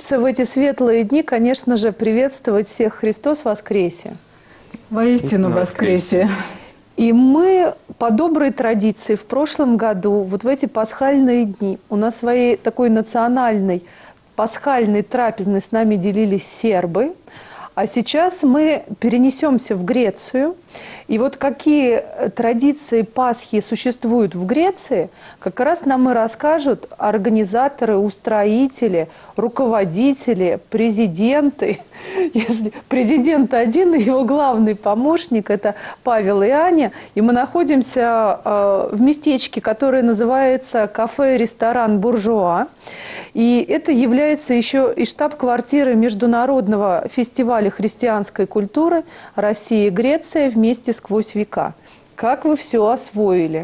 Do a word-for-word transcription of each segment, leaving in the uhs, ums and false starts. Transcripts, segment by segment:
Хочется в эти светлые дни, конечно же, приветствовать всех Христос воскресе. Воистину воскресе. И мы по доброй традиции в прошлом году, вот в эти пасхальные дни, у нас своей такой национальной пасхальной трапезной с нами делились сербы, а сейчас мы перенесемся в Грецию. И вот какие традиции Пасхи существуют в Греции, как раз нам и расскажут организаторы, устроители, руководители, президенты. Если президент один, и его главный помощник – это Павел и Аня. И мы находимся в местечке, которое называется кафе-ресторан «Буржуа». И это является еще и штаб-квартирой Международного фестиваля христианской культуры Россия и Греция вместе сквозь века. Как вы все освоили?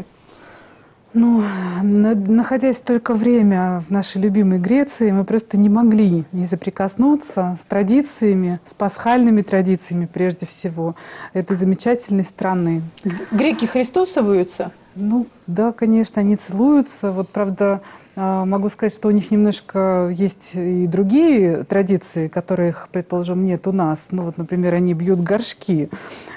Ну, находясь только время в нашей любимой Греции, мы просто не могли не соприкоснуться с традициями, с пасхальными традициями прежде всего этой замечательной страны. Греки христосоваются? Ну, да, конечно, они целуются. Вот, правда, могу сказать, что у них немножко есть и другие традиции, которых, предположим, нет у нас. Ну, вот, например, они бьют горшки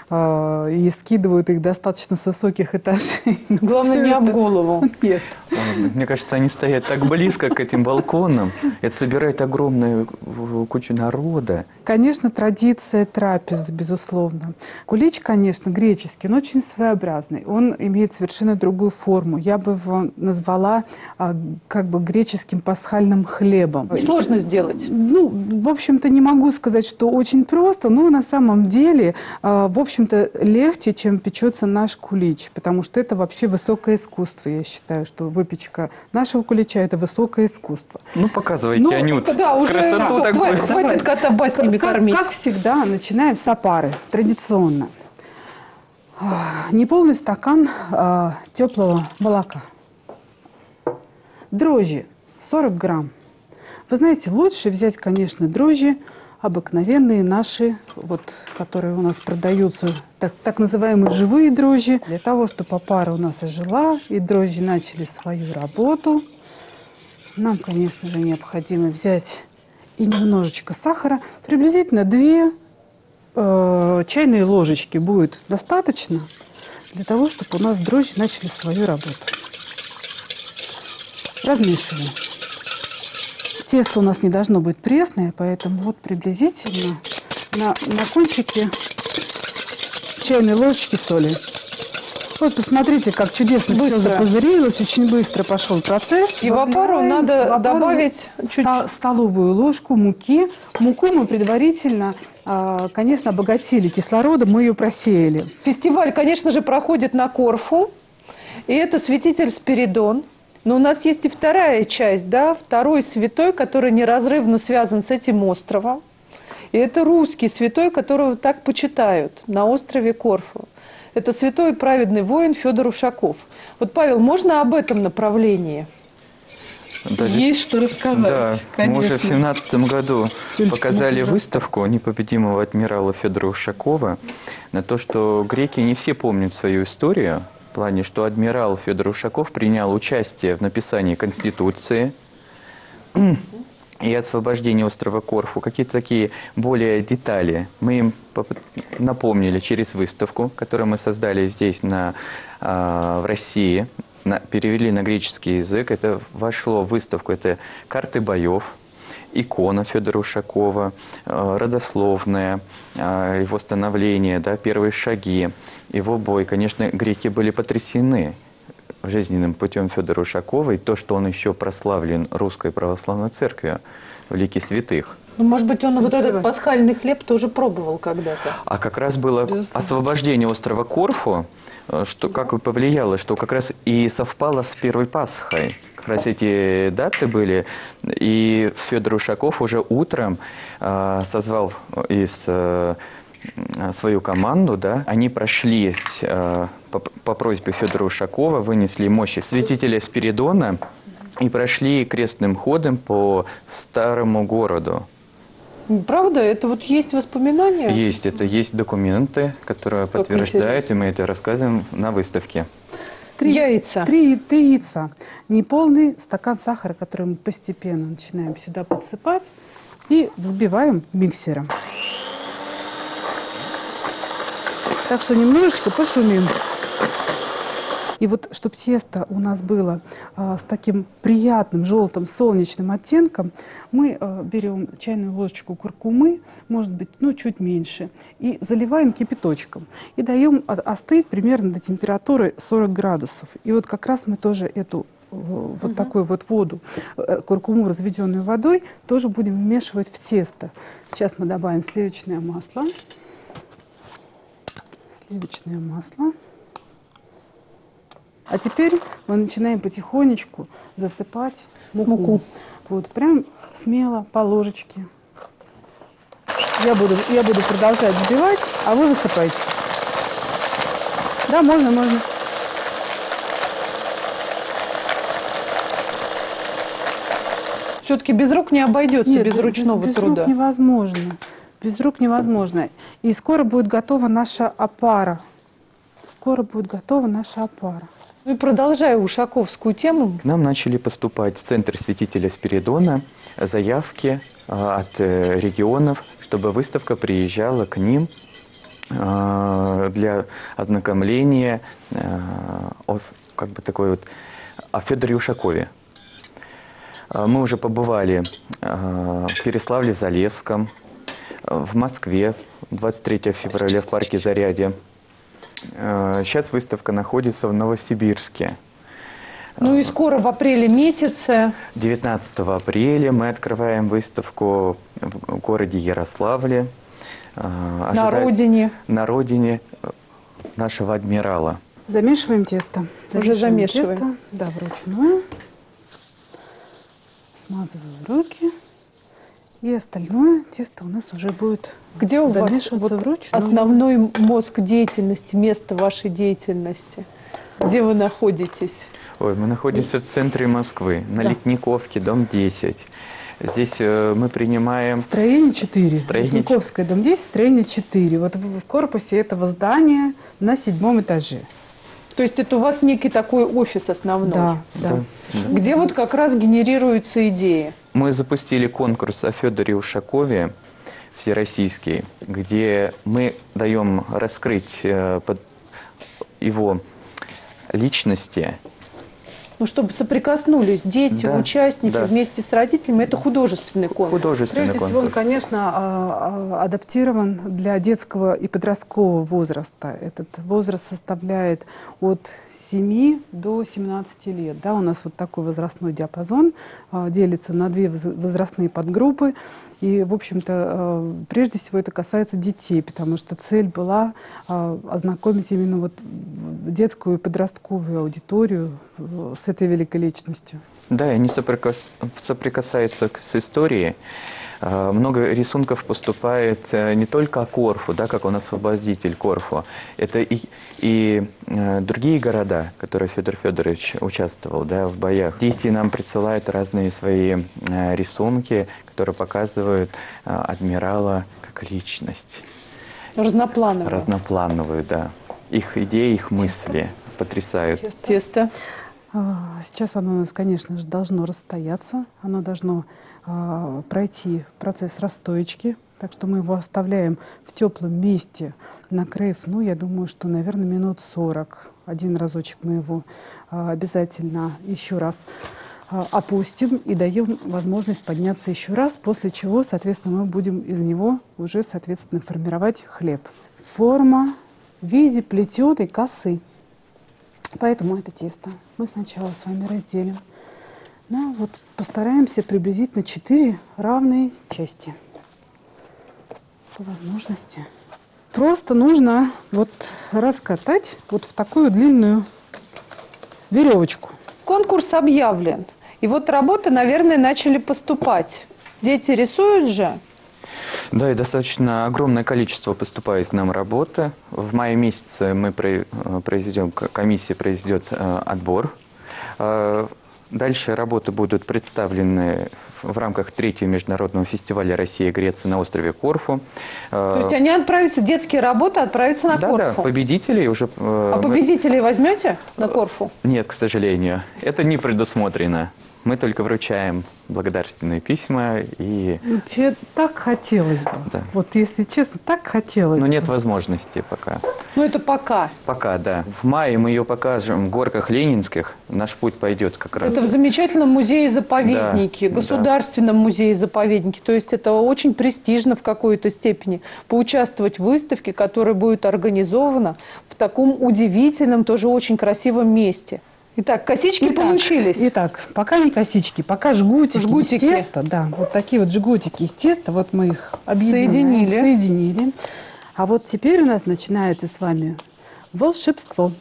э, и скидывают их достаточно с высоких этажей. Главное, не об голову. Нет. Мне кажется, они стоят так близко к этим балконам. Это собирает огромную кучу народа. Конечно, традиция трапезы, безусловно. Кулич, конечно, греческий, но очень своеобразный. Он имеет совершенно другую форму. Я бы его назвала а, как бы греческим пасхальным хлебом. Сложно сделать? Ну, в общем-то, не могу сказать, что очень просто, но на самом деле, а, в общем-то, легче, чем печется наш кулич, потому что это вообще высокое искусство. Я считаю, что выпечка нашего кулича – это высокое искусство. Ну, показывайте, ну, Анют, да, уже красоту все, такую. хватит, хватит кота баснями как, кормить. Как всегда, начинаем с опары, традиционно. Неполный стакан э, теплого молока. Дрожжи сорок грамм. Вы знаете, лучше взять, конечно, дрожжи обыкновенные наши, вот, которые у нас продаются, так, так называемые живые дрожжи. Для того, чтобы опара у нас ожила и дрожжи начали свою работу, нам, конечно же, необходимо взять и немножечко сахара. Приблизительно две э, чайные ложечки будет достаточно для того, чтобы у нас дрожжи начали свою работу. Размешиваем. Тесто у нас не должно быть пресное, поэтому вот приблизительно на, на кончике чайной ложечки соли. Вот посмотрите, как чудесно быстро все запузырилось, очень быстро пошел процесс. И в опару надо в опару добавить чуть... столовую ложку муки. Муку мы предварительно, конечно, обогатили кислородом, мы ее просеяли. Фестиваль, конечно же, проходит на Корфу, и это святитель Спиридон. Но у нас есть и вторая часть, да, второй святой, который неразрывно связан с этим островом. И это русский святой, которого так почитают на острове Корфу. Это святой и праведный воин Федор Ушаков. Вот, Павел, можно об этом направлении? Даже, есть что рассказать, да, конечно. Мы уже в семнадцатом году Только показали можно, выставку непобедимого адмирала Федора Ушакова на то, что греки не все помнят свою историю. В плане, что адмирал Федор Ушаков принял участие в написании Конституции и освобождении острова Корфу. Какие-то такие более детали мы им напомнили через выставку, которую мы создали здесь, на, в России, на, перевели на греческий язык. Это вошло в выставку. Это карты боев, икона Федора Ушакова, родословная, его становление, да, первые шаги, его бой. Конечно, греки были потрясены жизненным путем Федора Ушакова и то, что он еще прославлен Русской Православной Церковью в лике святых. Ну, может быть, он вот этот пасхальный хлеб тоже пробовал когда-то. А как раз было освобождение острова Корфу, что как повлияло, что как раз и совпало с первой Пасхой. Как раз эти даты были, и Федор Ушаков уже утром э, созвал из э, свою команду, да, они прошли э, по, по просьбе Федора Ушакова, вынесли мощи святителя Спиридона и прошли крестным ходом по старому городу. Правда? Это вот есть воспоминания? Есть, это есть документы, которые как подтверждают, интересно. И мы это рассказываем на выставке. Три яйца. Три, три яйца. Неполный стакан сахара, который мы постепенно начинаем сюда подсыпать. и взбиваем миксером. Так что немножечко пошумим. И вот, чтобы тесто у нас было а, с таким приятным желтым солнечным оттенком, мы а, берем чайную ложечку куркумы, может быть, ну, чуть меньше, и заливаем кипяточком. И даем остыть примерно до температуры сорок градусов. И вот как раз мы тоже эту вот угу. такую вот воду, куркуму, разведенную водой, тоже будем вмешивать в тесто. Сейчас мы добавим сливочное масло. Сливочное масло. А теперь мы начинаем потихонечку засыпать муку. муку. Вот, прям смело, по ложечке. Я буду, я буду продолжать взбивать, а вы высыпайте. Да, можно, можно. Все-таки без рук не обойдется, Нет, без ручного без, труда. Без рук невозможно. Без рук невозможно. И скоро будет готова наша опара. Скоро будет готова наша опара. Ну и продолжая ушаковскую тему. К нам начали поступать в Центр святителя Спиридона заявки а, от э, регионов, чтобы выставка приезжала к ним а, для ознакомления а, о, как бы такой вот, о Федоре Ушакове. А, мы уже побывали а, в Переславле-Залесском, в Москве двадцать третьего февраля в парке Зарядье. Сейчас выставка находится в Новосибирске. Ну и скоро, в апреле месяце. девятнадцатого апреля мы открываем выставку в городе Ярославле. На Ожидает... родине. На родине нашего адмирала. Замешиваем тесто. Уже замешиваем. Тесто, да, вручную. Смазываю руки. И остальное тесто у нас уже будет Где у вас вот основной мозг деятельности, место вашей деятельности? Где вы находитесь? Ой, мы находимся в центре Москвы, на да. Литниковке, дом десять. Здесь э, мы принимаем... Строение четыре. Строение... Литниковская, дом десять, строение четыре. Вот в, в корпусе этого здания на седьмом этаже. То есть это у вас некий такой офис основной? Да, да. да. Где вот как раз генерируются идеи? Мы запустили конкурс о Федоре Ушакове, всероссийский, где мы даем раскрыть э, под его личности. Ну, чтобы соприкоснулись дети, да, участники да. вместе с родителями. Это художественный конкурс. Художественный Прежде конкурс. всего, он, конечно, адаптирован для детского и подросткового возраста. Этот возраст составляет от семи до семнадцати лет. Да, у нас вот такой возрастной диапазон делится на две возрастные подгруппы. И, в общем-то, прежде всего это касается детей, потому что цель была ознакомить именно вот детскую и подростковую аудиторию с этой великой личностью. Да, и они соприкас... соприкасаются с историей. Много рисунков поступает не только о Корфу, да, как он освободитель Корфу. Это и, и другие города, в которых Федор Федорович участвовал, да, в боях. Дети нам присылают разные свои рисунки, которые показывают адмирала как личность. Разноплановую. Разноплановую, да. Их идеи, их мысли потрясают. Тесто. Сейчас оно у нас, конечно же, должно расстояться, оно должно а, пройти процесс расстоечки, так что мы его оставляем в теплом месте, накрыв, ну, я думаю, что, наверное, минут сорок. Один разочек мы его а, обязательно еще раз а, опустим и даем возможность подняться еще раз, после чего, соответственно, мы будем из него уже, соответственно, формировать хлеб. Форма в виде плетеной косы. Поэтому это тесто мы сначала с вами разделим. Да, вот постараемся приблизительно четыре равные части по возможности. Просто нужно вот раскатать вот в такую длинную веревочку. Конкурс объявлен. И вот работы, наверное, начали поступать. Дети рисуют же? Да, и достаточно огромное количество поступает к нам работы. В мае месяце мы произведем, комиссия произведет отбор. Дальше работы будут представлены в рамках третьего международного фестиваля «Россия и Греция» на острове Корфу. То есть они отправятся, детские работы отправятся на да, Корфу? Да, победителей уже... А победителей возьмете на Корфу? Нет, к сожалению. Это не предусмотрено. Мы только вручаем благодарственные письма и... Вообще, так хотелось бы. Да. Вот если честно, так хотелось Но бы. нет возможности пока. Ну, это пока. Пока, да. В мае мы ее покажем в Горках Ленинских. Наш путь пойдет как раз. Это в замечательном музее-заповеднике, Да, государственном музее-заповеднике. То есть это очень престижно в какой-то степени поучаствовать в выставке, которая будет организована в таком удивительном, тоже очень красивом месте. Итак, косички Итак, получились. Итак, пока не косички, пока жгутики, Жгутики. из теста. Да, вот такие вот жгутики из теста. Вот мы их объединяем, Соединили. соединили. А вот теперь у нас начинается с вами волшебство.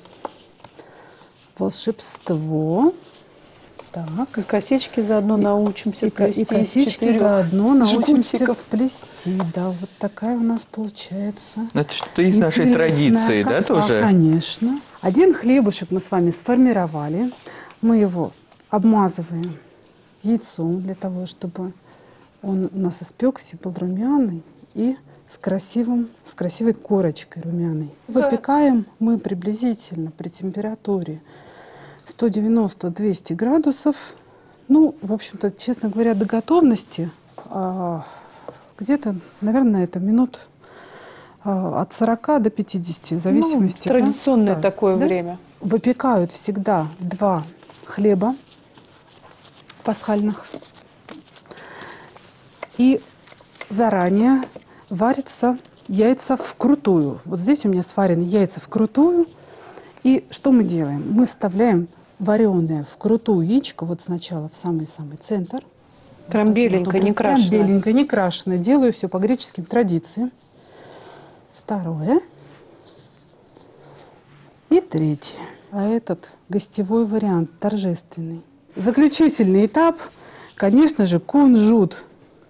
Волшебство. Так. И косички заодно научимся И, ко- и плести из косички четырех заодно научимся жгутиков. плести. Да, вот такая у нас получается. Это что-то из нашей интересная традиции, да, коса, тоже? Конечно. Один хлебушек мы с вами сформировали. Мы его обмазываем яйцом для того, чтобы он у нас испекся, был румяный и с, красивым, с красивой корочкой румяной. Да. Выпекаем мы приблизительно при температуре сто девяносто — двести градусов. Ну, в общем-то, честно говоря, до готовности а, где-то, наверное, это минут а, от сорока до пятидесяти, в зависимости. Ну, традиционное да, такое да. время. Выпекают всегда два хлеба пасхальных. И заранее варятся яйца вкрутую. Вот здесь у меня сварены яйца вкрутую. И что мы делаем? Мы вставляем вареное вкрутую яичко вот сначала в самый-самый центр. Прям Вот это беленько, вот, не прям крашеное. беленько, не крашеное. Делаю все по греческим традициям. Второе. И третье. А этот гостевой вариант, торжественный. Заключительный этап, конечно же, кунжут.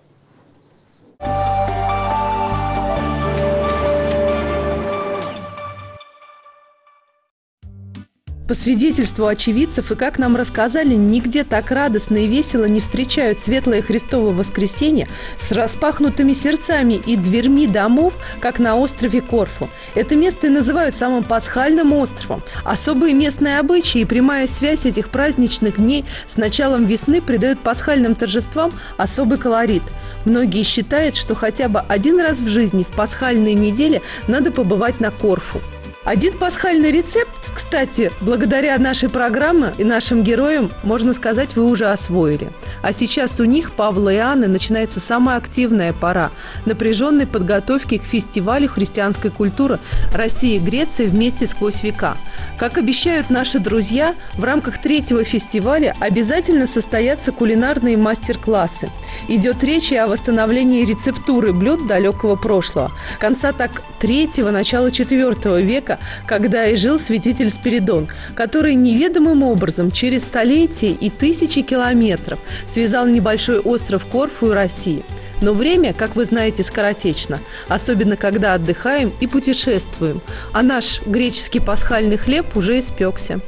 По свидетельству очевидцев и как нам рассказали, нигде так радостно и весело не встречают светлое Христово воскресенье с распахнутыми сердцами и дверьми домов, как на острове Корфу. Это место и называют самым пасхальным островом. Особые местные обычаи и прямая связь этих праздничных дней с началом весны придают пасхальным торжествам особый колорит. Многие считают, что хотя бы один раз в жизни в пасхальные недели надо побывать на Корфу. Один пасхальный рецепт, кстати, благодаря нашей программе и нашим героям, можно сказать, вы уже освоили. А сейчас у них, Павла и Анны, начинается самая активная пора напряженной подготовки к фестивалю христианской культуры России и Греции вместе сквозь века. Как обещают наши друзья, в рамках третьего фестиваля обязательно состоятся кулинарные мастер-классы. Идет речь и о восстановлении рецептуры блюд далекого прошлого, конца так третьего, начала четвертого века, когда и жил святитель Спиридон, который неведомым образом через столетия и тысячи километров связал небольшой остров Корфу и России. Но время, как вы знаете, скоротечно, особенно когда отдыхаем и путешествуем, а наш греческий пасхальный хлеб уже испекся.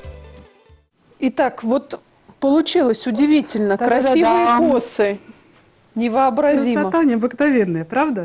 Итак, вот получилось удивительно, Та-да-да-да. красивые косы, невообразимо. Красота необыкновенная, правда?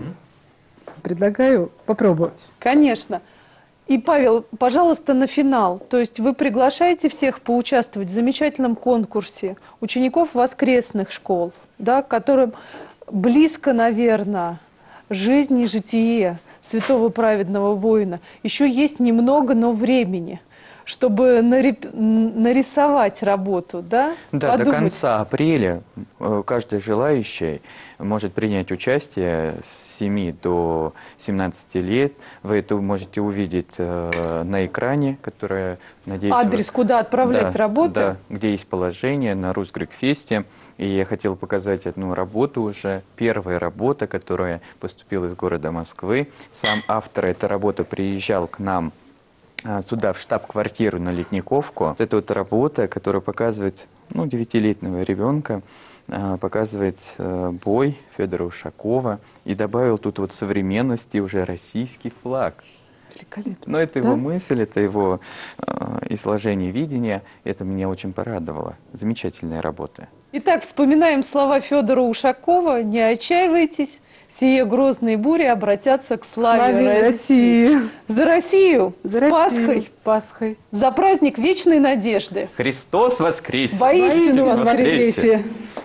Предлагаю попробовать. Конечно. И, Павел, пожалуйста, на финал. То есть вы приглашаете всех поучаствовать в замечательном конкурсе учеников воскресных школ, да, которым близко, наверное, жизнь и житие святого праведного воина. Еще есть немного, но времени, чтобы нари- нарисовать работу, да? Да, Подумать. до конца апреля э, каждый желающий может принять участие с семи до семнадцати лет. Вы это можете увидеть э, на экране, которое, надеюсь... Адрес, вы- куда отправлять Да, работы? Да, где есть положение на Русгрекфесте. И я хотел показать одну работу уже. Первая работа, которая поступила из города Москвы. Сам автор этой работы приезжал к нам сюда, в штаб-квартиру на Ледниковку. Это вот работа, которая показывает, ну, девятилетнего ребенка, показывает бой Федора Ушакова и добавил тут вот современности уже российский флаг. Великолепно. Но это Да? его мысль, это его э, изложение видения. Это меня очень порадовало. Замечательная работа. Итак, вспоминаем слова Федора Ушакова. Не отчаивайтесь, сие грозные бури обратятся к славе, Славе России. России! За Россию! За с Россию! Пасхой! Пасхой! За праздник вечной надежды! Христос воскресе! Воистину Воистину воскресе! воскресе!